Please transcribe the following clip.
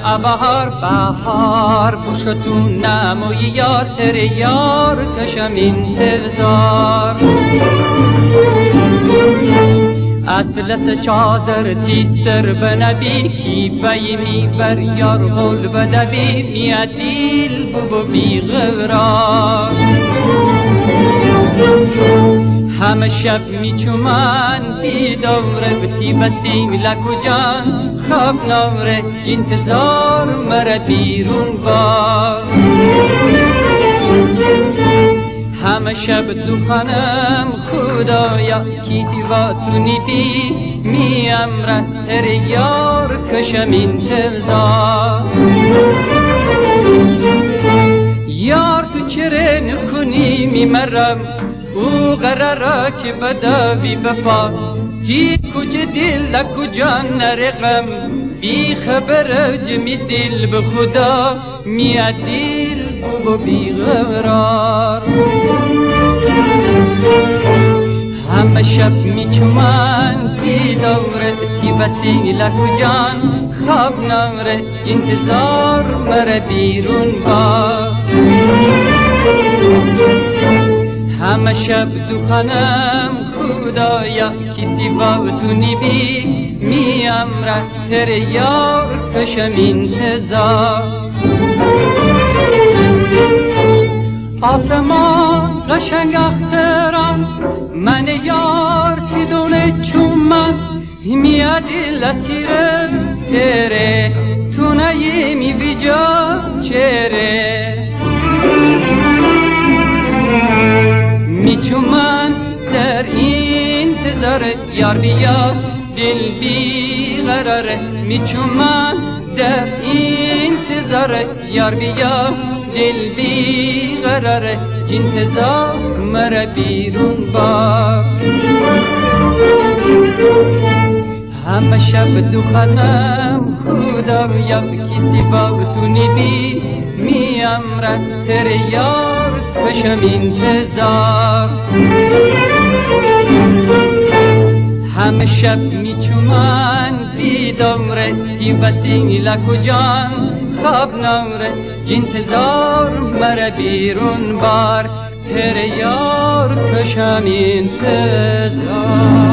بهار بهار بوشتون نموی یار تر یار کشم انتظار اطلس چادر تی سر بنبی کی بیمی بر یار غل بدبی میادیل بو بی غرار همه شب میچومن بی دوره بتی بسیم لکو جان خواب نوره انتظار مره بیرون باز همه شب دخانم خدایا کیزی و تو نیبی می امره تر یار کشم انتظار یار تو چره نکنی میمرم او قراره که بدوی بفا کی کج دل کجا نرقم بی خبر جمی دل به خدا میاد دل و بی قرار همه شب میچومن بی دوره تی بسی لکجان خواب نمره انتظار مره بیرون با همه شب دخانم خدایا کسی با تو نیبی می امره تر یار کشم انتظار آسمان قشنگ اختران من یار تی دونه چومن میادی لسیره تره تو نیمی بیجا چره میچومن در انتظار یار بیا دل بی قراره میچومن در انتظار یار بیا دل بی قراره انتظار مره بیرون با همه شب دخانم خدایا کسی با تو نیبی می امره تر یار کشم انتظار همه شب میچومن بی دمره تی بسی لکو جان خواب نمره انتظار مره بیرون بار تر یار کشم انتظار